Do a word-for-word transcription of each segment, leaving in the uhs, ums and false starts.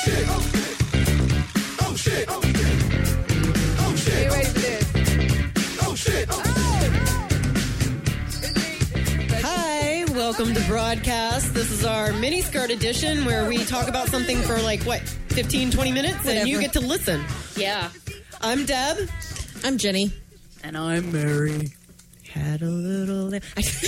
shit. Oh shit. Oh shit. Oh shit. Oh shit. Are you ready for this? Oh shit. Oh Hi, welcome to Broadcast. This is our mini skirt edition where we talk about something for like, what, fifteen, twenty minutes? Whatever. And you get to listen. Yeah. I'm Deb. I'm Jenny. And I'm Mary. Had a little... That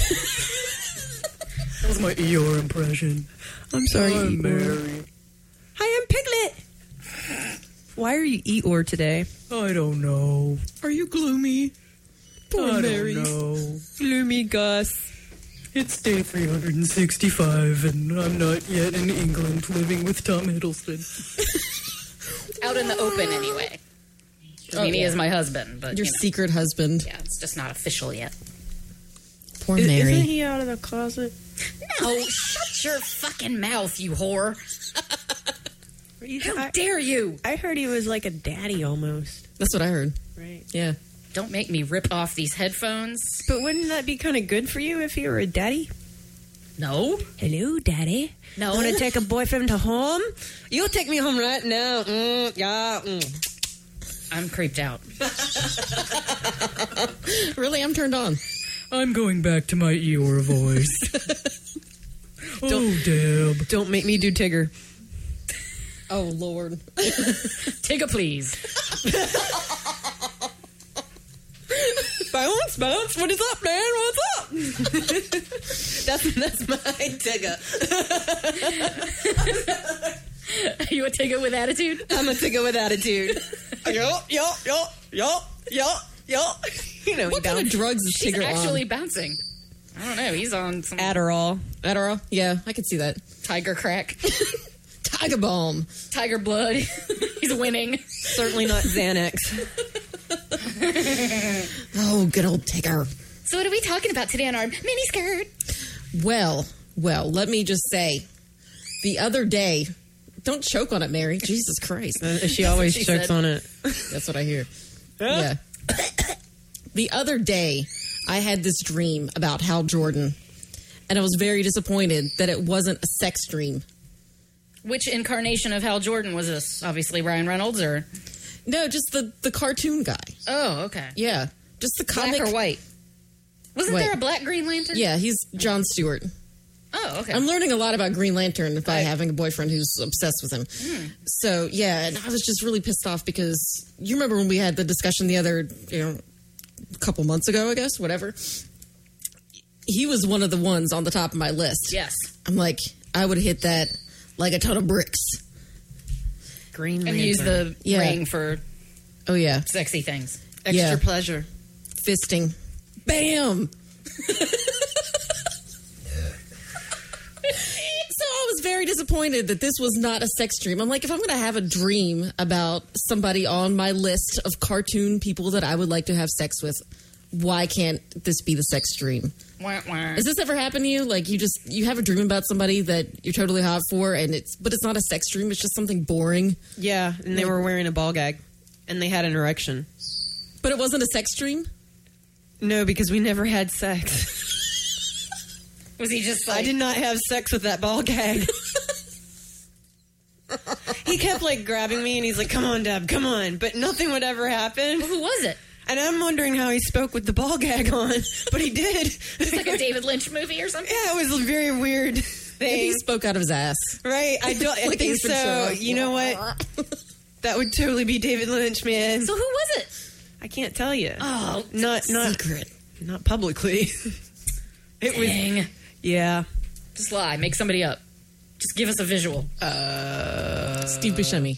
was my Eeyore impression. I'm sorry, I'm Eeyore. Mary. Hi, I'm Piglet. Why are you Eeyore today? I don't know. Are you gloomy? Poor I Mary. don't know. Gloomy Gus. It's day three hundred sixty-five, and I'm not yet in England living with Tom Hiddleston. Out in the open, anyway. I mean, Oh, he yeah. is my husband, but Your you know. secret husband. Yeah, it's just not official yet. Poor Is, Mary. isn't he out of the closet? No, shut your fucking mouth, you whore. How I, dare you? I heard he was like a daddy almost. That's what I heard. Right. Yeah. Don't make me rip off these headphones. But wouldn't that be kind of good for you if you were a daddy? No. Hello, daddy. No. Want to take a boyfriend to home? You'll take me home right now. Mm, yeah. Mm. I'm creeped out. Really, I'm turned on. I'm going back to my Eeyore voice. Oh, Deb. Don't make me do Tigger. Oh, Lord. Tigger, please. Bounce, bounce. What is up, man? What's up? that's that's my Tigger. Are you a Tigger with attitude? I'm a Tigger with attitude. Yo, yo, yo, yo, yo, yo. You know, What he kind of bounced. drugs is He's Tigger actually on? bouncing. I don't know. He's on some Adderall. Adderall? Yeah, I could see that. tiger crack. Tiger Balm. Tiger blood. He's winning. Certainly not Xanax. Oh, good old Tigger. So what are we talking about today on our mini skirt? Well, well, let me just say, the other day, don't choke on it, Mary. Jesus Christ. Uh, she always she chokes said. on it. That's what I hear. Yeah. The other day, I had this dream about Hal Jordan, and I was very disappointed that it wasn't a sex dream. Which incarnation of Hal Jordan was this? Obviously Ryan Reynolds, or No, just the, the cartoon guy. oh, okay, Yeah. Just the comic. black or white? Wasn't Wait. there a black Green Lantern? Yeah, he's Jon Stewart. Oh, okay. I'm learning a lot about Green Lantern by Right. having a boyfriend who's obsessed with him. So, yeah, and I was just really pissed off because you remember when we had the discussion the other, you know, a couple months ago, I guess, whatever. He was one of the ones on the top of my list. Yes. I'm like, I would hit that like a ton of bricks. Green And use the Yeah. ring for Oh, yeah. sexy things. extra yeah. pleasure. Fisting. Bam! So I was very disappointed that this was not a sex dream. I'm like, if I'm going to have a dream about somebody on my list of cartoon people that I would like to have sex with, why can't this be the sex dream? Wah, wah. Has this ever happened to you? Like you just you have a dream about somebody that you're totally hot for, and it's but it's not a sex dream. It's just something boring. Yeah, and they were wearing a ball gag, and they had an erection. But it wasn't a sex dream. No, because we never had sex. Was he just like? I did not have sex with that ball gag. He kept like grabbing me, and he's like, "Come on, Deb, come on," but nothing would ever happen. Who was it? And I'm wondering how he spoke with the ball gag on, but he did. It's like a David Lynch movie or something. Yeah, it was a very weird Maybe thing. he spoke out of his ass. Right? I don't. I Like think Ace so. Ventura. You know what? That would totally be David Lynch, man. So who was it? I can't tell you. Oh, not not Secret. not publicly. It was. dang. Yeah. Just lie. Make somebody up. Just give us a visual. Uh, Steve Buscemi.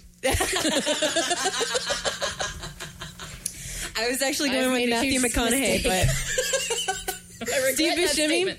I was actually I've going with made a Matthew huge McConaughey, mistake. but I regret Steve that Buscemi? statement.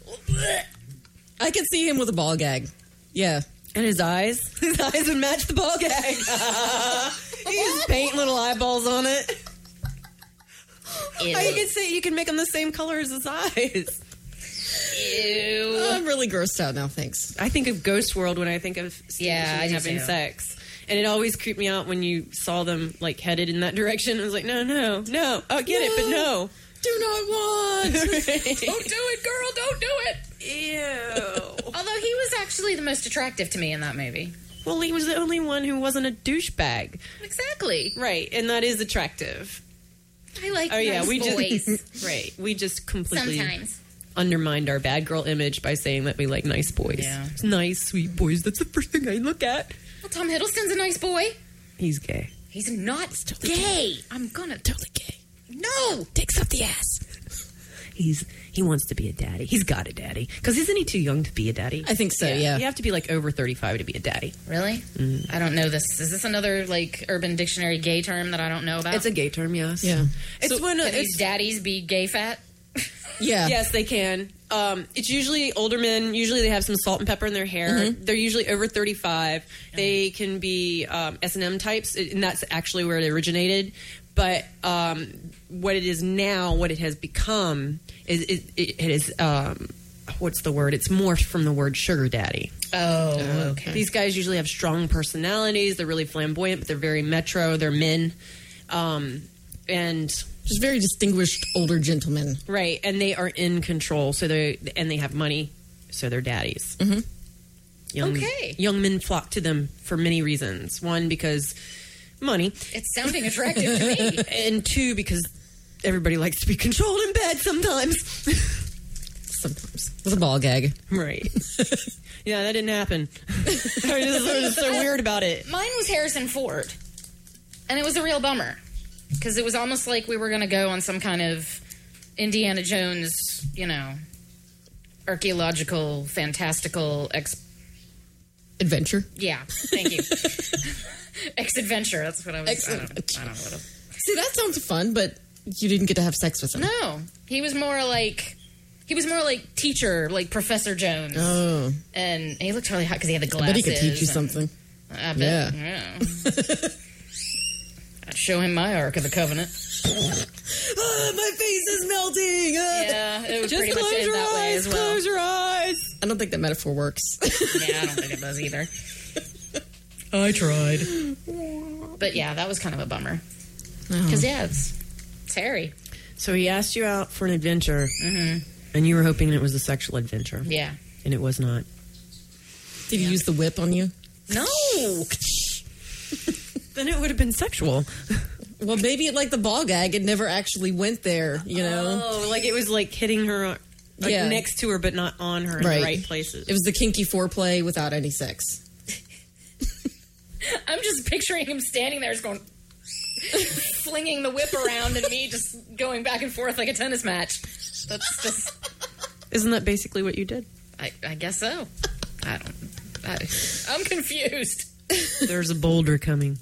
I could see him with a ball gag. Yeah. and his eyes, his eyes would match the ball gag. He just paint little eyeballs on it. Ew. Oh, you can see you can make them the same color as his eyes. Ew. I'm really grossed out now, thanks. I think of Ghost World when I think of Steve Yeah, Buscemi I do having too. sex. And it always creeped me out when you saw them like headed in that direction. I was like, no, no, no. I get it, but no. Do not want. Don't do it, girl. Don't do it. Ew. Although he was actually the most attractive to me in that movie. Well, he was the only one who wasn't a douchebag. Exactly. Right, and that is attractive. I like Oh, nice yeah, we boys. just... Right, we just completely... Sometimes. undermined our bad girl image by saying that we like nice boys. Yeah. Nice, sweet boys. That's the first thing I look at. Well, Tom Hiddleston's a nice boy. He's gay. He's not gay. I'm gonna Totally gay. no. Takes up the ass. He's he wants to be a daddy. He's got a daddy. Because isn't he too young to be a daddy? I think so, yeah. You have to be like over thirty-five to be a daddy. Really? Mm. I don't know this. Is this another like Urban Dictionary gay term that I don't know about? It's a gay term, yes. Yeah. It's when uh, Can these it's, daddies be gay fat? Yeah. yes, they can. Um, it's usually older men. Usually they have some salt and pepper in their hair. Mm-hmm. They're usually over thirty-five. They can be um, S and M types, and that's actually where it originated. But um, what it is now, what it has become, is it, it, it is, um, what's the word? It's morphed from the word sugar daddy. Oh, okay. These guys usually have strong personalities. They're really flamboyant, but they're very metro. They're men. Um, and... Just very distinguished older gentlemen. Right, and they are in control, so they and they have money, so they're daddies. Mm-hmm. Young, Okay. young men flock to them for many reasons. One, because money, It's sounding attractive to me. and two, because everybody likes to be controlled in bed sometimes. Sometimes. With a ball gag. Right. Yeah, that didn't happen. I was just, I was so weird about it. Mine was Harrison Ford, and it was a real bummer because it was almost like we were going to go on some kind of Indiana Jones, you know, archaeological, fantastical ex. Adventure. Yeah, thank you. Ex-adventure. That's what I was. I don't, I don't know what. It, See, that sounds fun, but you didn't get to have sex with him. no, he was more like. He was more like teacher, like Professor Jones, Oh. and he looked really hot because he had the I glasses. bet he could teach you and- something. I bet. Yeah. I'd show him my Ark of the Covenant. Oh, my face is melting. Ah. Yeah, it would Just pretty much close end your that way eyes. as well. Close your eyes. I don't think that metaphor works. Yeah, I don't think it does either. I tried. But yeah, that was kind of a bummer. Oh. Because yeah, it's it's hairy. So he asked you out for an adventure, and you were hoping it was a sexual adventure, Yeah. and it was not. Did he use the whip on you? No. Then it would have been sexual. Well, maybe like the ball gag, it never actually went there, you know? Oh, like it was like hitting her, like Yeah. next to her, but not on her in Right. the right places. It was the kinky foreplay without any sex. I'm just picturing him standing there just going, flinging the whip around and me just going back and forth like a tennis match. That's just, Isn't that basically what you did? I, I guess so. I don't, I, I'm confused. There's a boulder coming.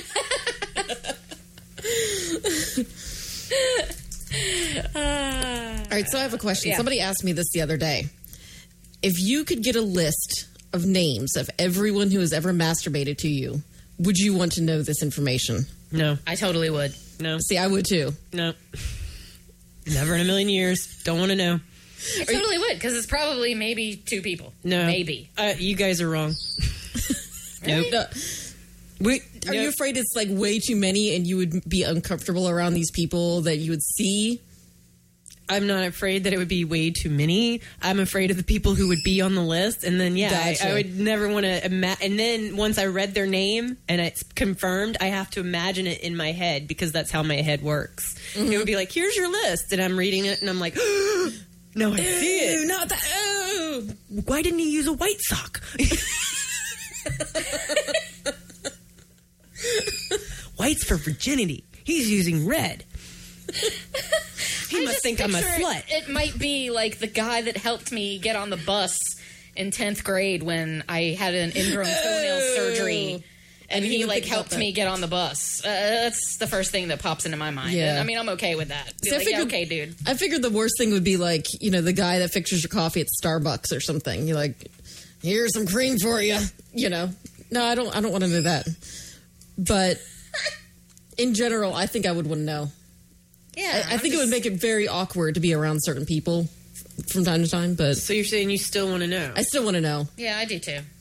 All right, so I have a question. Yeah. Somebody asked me this the other day. If you could get a list of names of everyone who has ever masturbated to you, would you want to know this information? No, I totally would. no, See, I would too. no. Never in a million years. Don't want to know. I totally would, because it's probably maybe two people. No. Maybe. Uh, you guys are wrong. Nope. No, We, are you nope. afraid it's like way too many and you would be uncomfortable around these people that you would see? I'm not afraid that it would be way too many. I'm afraid of the people who would be on the list. And then, yeah, I, Gotcha. I would never want to imagine. And then once I read their name and it's confirmed, I have to imagine it in my head because that's how my head works. Mm-hmm. It would be like, here's your list. And I'm reading it and I'm like, no, I see it. Ew, not that. Oh. Why didn't he use a white sock? White's for virginity. He's using red. He I must just think I'm a picture slut. It, it might be like the guy that helped me get on the bus in tenth grade when I had an ingrown toenail surgery. And didn't he even like think about helped that. me get on the bus. Uh, that's the first thing that pops into my mind. Yeah. And, I mean, I'm okay with that. Be See, I like, yeah, figured- okay, dude. I figured the worst thing would be like, you know, the guy that fixes your coffee at Starbucks or something. You're like, here's some cream for you. You know, no, I don't. I don't want to know that. But in general, I think I would want to know. Yeah, I, I think it would make it very awkward to be around certain people from time to time. But So you're saying you still want to know? I still want to know. Yeah, I do too.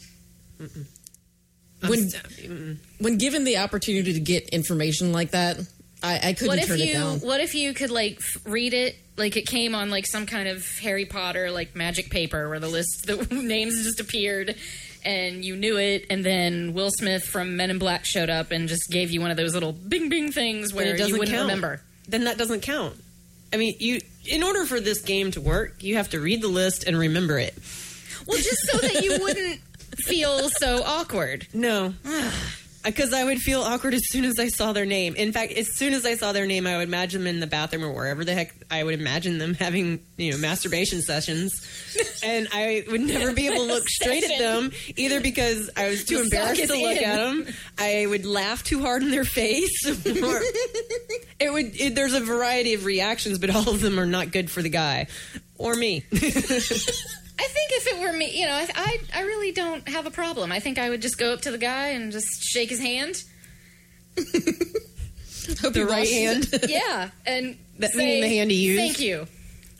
When Mm-mm. when given the opportunity to get information like that, I, I couldn't What if turn you? it down. What if you could like f- read it like it came on like some kind of Harry Potter like magic paper where the list the names just appeared, and you knew it, and then Will Smith from Men in Black showed up and just gave you one of those little bing bing things Then where it doesn't you wouldn't count. remember. Then that doesn't count. I mean, you in order for this game to work, you have to read the list and remember it. Well, just so that you wouldn't feel so awkward. No. Because I would feel awkward as soon as I saw their name. In fact, as soon as I saw their name, I would imagine them in the bathroom or wherever the heck I would imagine them having, you know, masturbation sessions. And I would never be able to look straight at them, either because I was too The embarrassed sock to is look in. at them. I would laugh too hard in their face. Or it would. It, there's a variety of reactions, but all of them are not good for the guy or me. I think if it were me, you know, I, I I really don't have a problem. I think I would just go up to the guy and just shake his hand. Hope The you right wash- hand. Yeah, and That say, meaning the hand he used? Thank you.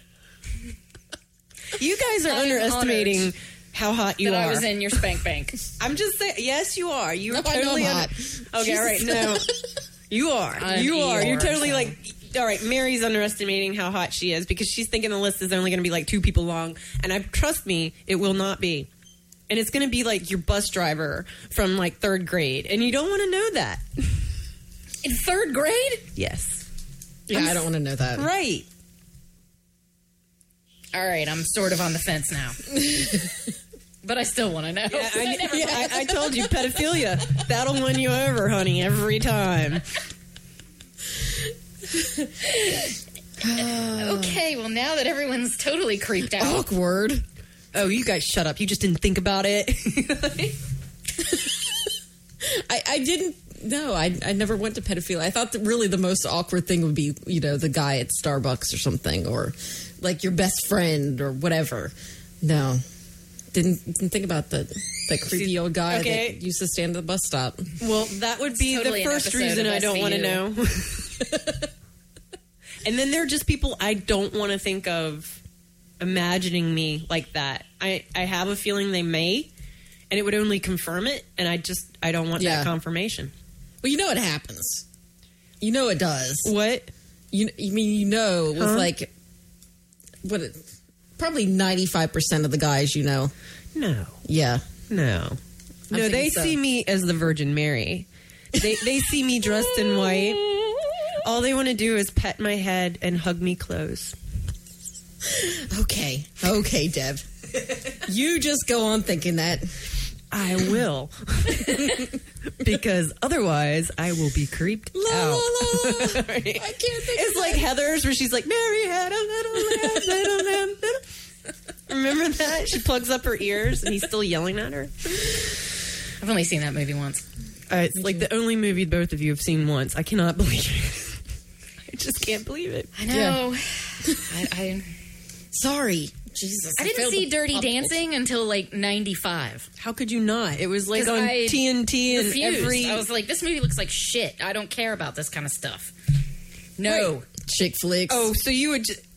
You guys are I'm underestimating honored how hot you that are. I was in your spank bank. I'm just saying. Yes, you are. You No, are I know totally I'm under- hot. Okay, all right. No, you are. I'm you are. You're Eeyore, totally so. like. All right, Mary's underestimating how hot she is because she's thinking the list is only going to be like two people long, and I trust me, it will not be. And it's going to be like your bus driver from like third grade, and you don't want to know that. In third grade? Yes, Yeah, I don't want to know that. right. All right, I'm sort of on the fence now. But I still want to know. Yeah, I, never yeah, I, I told you, pedophilia. That'll win you over, honey, every time. Okay, well, now that everyone's totally creeped out. Awkward. Oh, you guys shut up. You just didn't think about it. I, I didn't. No, I I never went to pedophilia. I thought that really the most awkward thing would be, you know, the guy at Starbucks or something, or like your best friend or whatever. No, didn't didn't think about that that creepy See, old guy okay. that used to stand at the bus stop. Well, that would be Totally the an first episode reason of I don't want to S V U. know. And then there are just people I don't want to think of imagining me like that. I, I have a feeling they may, and it would only confirm it, and I just, I don't want Yeah. that confirmation. Well, you know it happens. You know it does. What? You you mean you know with Huh? like what? It, probably ninety five percent of the guys you know. No. Yeah. No. No, thinking they so. see me as the Virgin Mary. They, they see me dressed in white. All they want to do is pet my head and hug me close. Okay. Okay, Deb. You just go on thinking that. I will. Because otherwise, I will be creeped La, out. la, la. Right. I can't think It's of like that. Heather's where she's like, Mary had a little lamb, little lamb, little... Remember that? She plugs up her ears and he's still yelling at her. I've only seen that movie once. Uh, it's like the only movie both of you have seen once. I cannot believe it. I just can't believe it. I know. I, I, Sorry. Jesus. I didn't failed see the Dirty pop Dancing until like ninety-five. How could you not? It was like 'Cause on I T N T and Refused. every... I was like, this movie looks like shit. I don't care about this kind of stuff. No. Right. Chick flicks. Oh, so you would just...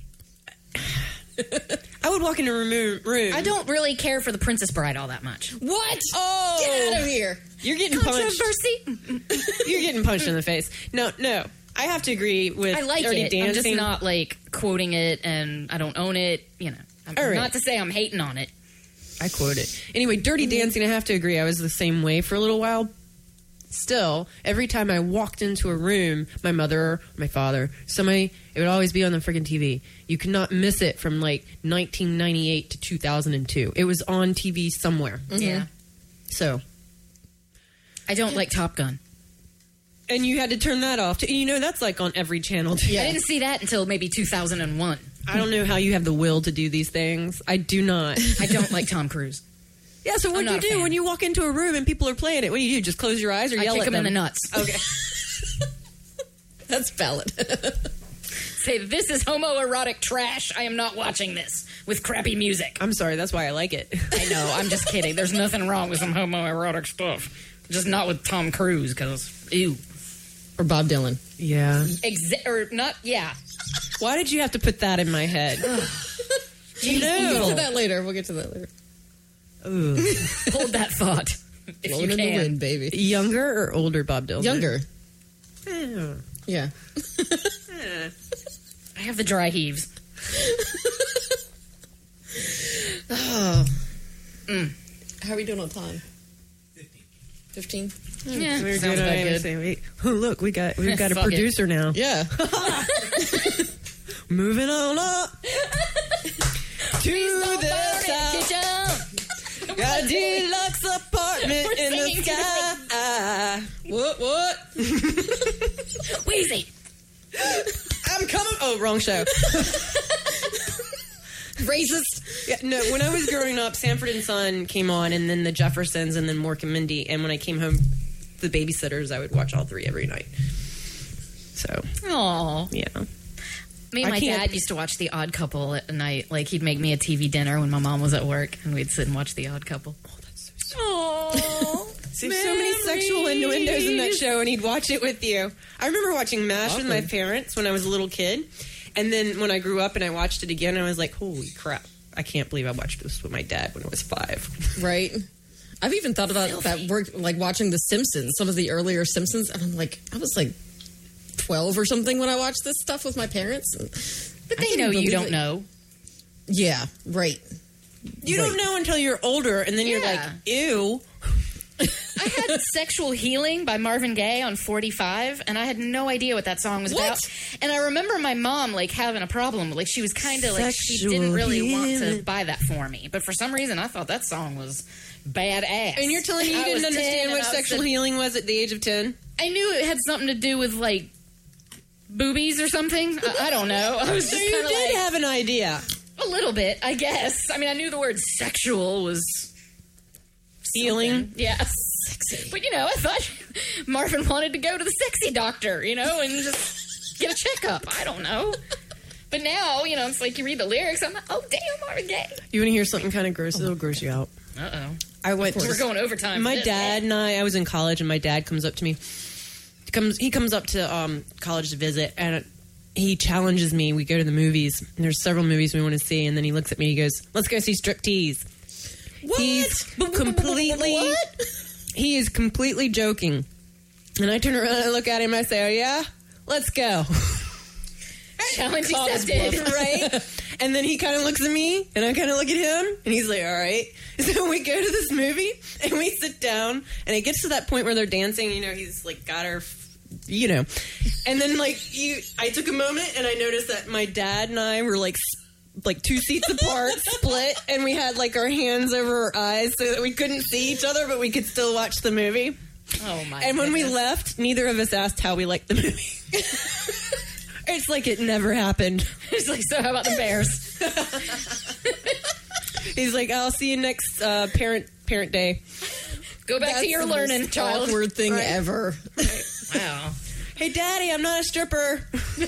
I would walk into a room, room. I don't really care for The Princess Bride all that much. what? Oh! Get out of here. You're getting punched. Controversy. You're getting punched in the face. No, no. I have to agree with I like Dirty it. Dancing. I'm just not like quoting it, and I don't own it. You know, I'm, All right. not to say I'm hating on it. I quote it. Anyway, Dirty Dancing, I have to agree. I was the same way for a little while. Still, every time I walked into a room, my mother, my father, somebody, it would always be on the freaking T V. You could not miss it from like nineteen ninety-eight to two thousand two. It was on T V somewhere. Yeah. So, I don't like Top Gun. and you had to turn that off. You know, that's like on every channel. Too. I didn't see that until maybe two thousand one. I don't know how you have the will to do these things. I do not. I don't like Tom Cruise. Yeah, so what I'm do you not a do fan. when you walk into a room and people are playing it? What do you do? Just close your eyes or I yell kick at him in them? the nuts. Okay. That's valid. Say, this is homoerotic trash. I am not watching this with crappy music. I'm sorry. That's why I like it. I know. I'm just kidding. There's nothing wrong with some homoerotic stuff. Just not with Tom Cruise, because, ew. Or Bob Dylan. Yeah. Exa- or not, yeah. Why did you have to put that in my head? you We'll get to know. that later. We'll get to that later. Ooh. Hold that thought. If Blowing you in the can. wind, baby. Younger or older Bob Dylan? Younger. Yeah. Yeah. I have the dry heaves. Oh. How are we doing on time? Fifteen. Yeah, We're sounds good. about I good. say, wait. Oh, look, we got we've got a Fuck it. producer now. Yeah. Moving on up to the top. Got a deluxe apartment We're in the singing to sky. What? What? Wheezy. I'm coming. Oh, wrong show. Racist. Yeah, no, when I was growing up, Sanford and Son came on, and then the Jeffersons, and then Mork and Mindy. And when I came home, the Babysitters, I would watch all three every night. So, Aww. yeah. Me and I my can't- dad used to watch The Odd Couple at night. Like, he'd make me a T V dinner when my mom was at work, and we'd sit and watch The Odd Couple. Oh, that's so Aww. See, so many sexual innuendos in that show, and he'd watch it with you. I remember watching MASH with my Awesome. parents when I was a little kid. And then when I grew up and I watched it again, I was like, holy crap. I can't believe I watched this with my dad when I was five. Right. I've even thought about that work, like watching The Simpsons, some of the earlier Simpsons, and I'm like, I was like twelve or something when I watched this stuff with my parents. And But I they couldn't know you believe don't it. know. Yeah, right. You Right. don't know until you're older, and then you're like, Yeah. ew. I had Sexual Healing by Marvin Gaye on forty-five, and I had no idea what that song was What? about. And I remember my mom, like, having a problem. Like, she was kind of like, she Sexual didn't really want healing. to buy that for me. But for some reason, I thought that song was badass. And you're telling me you I didn't was ten, understand and what I was sexual the- healing was at the age of ten? I knew it had something to do with, like, boobies or something. I, I don't know. I was So just you kind of did like, have an idea. a little bit, I guess. I mean, I knew the word sexual was Healing. something. Yes. But, you know, I thought Marvin wanted to go to the sexy doctor, you know, and just get a checkup. I don't know. But now, you know, it's like you read the lyrics, I'm like, oh, damn, Marvin Gaye. You want to hear something kind of gross? It'll gross you out. Uh-oh. I went to We're going overtime. my for this. dad and I, I was in college, and my dad comes up to me. He comes, he comes up to um, college to visit, and he challenges me. We go to the movies. And there's several movies we want to see, and then he looks at me. He goes, "Let's go see Striptease." What? He's completely. What? He is completely joking, and I turn around and I look at him. And I say, "Oh yeah, let's go." Challenge Call his accepted. Right? And then he kind of looks at me, and I kind of look at him, and he's like, all right. So we go to this movie, and we sit down, and it gets to that point where they're dancing, you know, he's like got her, you know. And then, like, you, I took a moment, and I noticed that my dad and I were, like, s- like two seats apart, split, and we had, like, our hands over our eyes so that we couldn't see each other, but we could still watch the movie. Oh, my And when we goodness. left, neither of us asked how we liked the movie. It's like it never happened. He's like, so how about the Bears? He's like, I'll see you next uh, parent parent day. Go back to That's your the learning, most child. awkward thing Right. ever. Wow. Hey, Daddy, I'm not a stripper.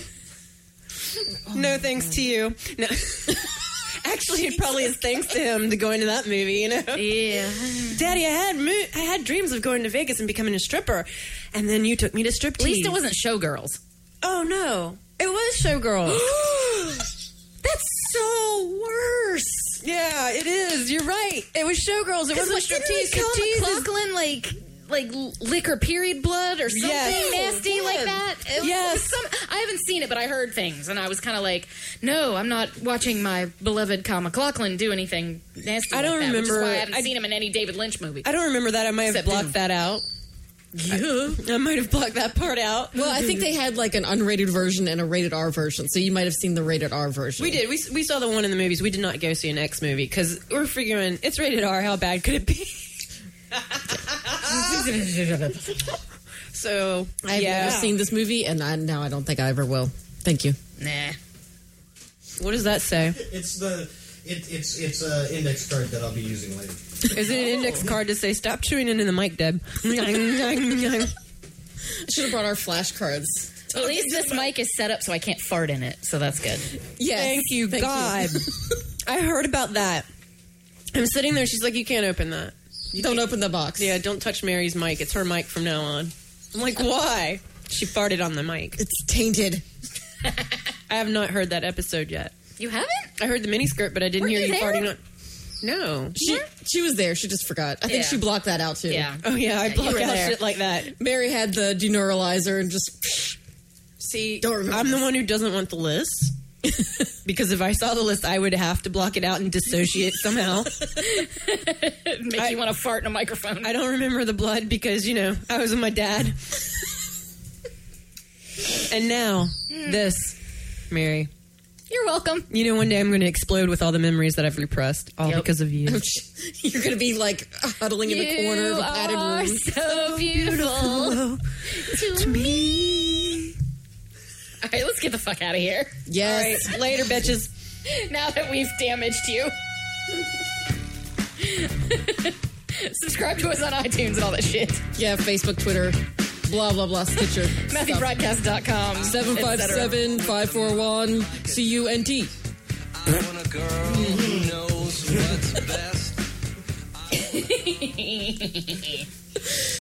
No thanks to you. No. Actually, it probably is thanks to him to going to that movie, you know? Yeah. Daddy, I had mo- I had dreams of going to Vegas and becoming a stripper, and then you took me to striptease. At least it wasn't Showgirls. Oh, no. It was Showgirls. That's so worse. Yeah, it is. You're right. It was Showgirls. It wasn't Like, striptease. didn't Kellen Striptease is- McLaughlin like like lick her period blood or something Yes. nasty like that? It was- Yes. it was some, I haven't seen it, but I heard things, and I was kind of like, no, I'm not watching my beloved Kyle MacLachlan do anything nasty. I don't like that, which is remember- why I haven't I- seen him in any David Lynch movie. I don't remember that. I might have Except blocked Doom. that out. Yeah. I might have blocked that part out. Well, I think they had like an unrated version and a rated R version, so you might have seen the rated R version. We did. We, we saw the one in the movies. We did not go see an X movie because we're figuring it's rated R. How bad could it be? So, I've yeah. never seen this movie, and I, now I don't think I ever will. Thank you. Nah. What does that say? It's the it, it's it's an index card that I'll be using later. Is it an index card to say, stop chewing into the mic, Deb? I should have brought our flashcards. At least this mic is set up so I can't fart in it, so that's good. Yes. Thank you, Thank God. I heard about that. I'm sitting there. She's like, you can't open that. Don't open the box. Yeah, don't touch Mary's mic. It's her mic from now on. I'm like, why? She farted on the mic. It's tainted. I have not heard that episode yet. You haven't? I heard the miniskirt, but I didn't Were hear you you there? farting on. No. She she was there. She just forgot. I think Yeah. she blocked that out too. Yeah. Oh yeah, I you block were out there. shit like that. Mary had the deneuralizer and just. See, Don't remember I'm the this. one who doesn't want the list. Because if I saw the list, I would have to block it out and dissociate somehow. Make I- you want to fart in a microphone. I don't remember the blood because, you know, I was with my dad. And now, this, Mary. You're welcome. You know, one day I'm going to explode with all the memories that I've repressed, all Yep. because of you. You're going to be like huddling in the corner of a padded You are room. so beautiful to me. All right, let's get the fuck out of here. Yes. All right, later, bitches. Now that we've damaged you. Subscribe to us on iTunes and all that shit. Yeah, Facebook, Twitter, blah, blah, blah, Stitcher. Matthew Broadcast dot com. seven five seven, five four one, C U N T. I want a girl who knows what's best.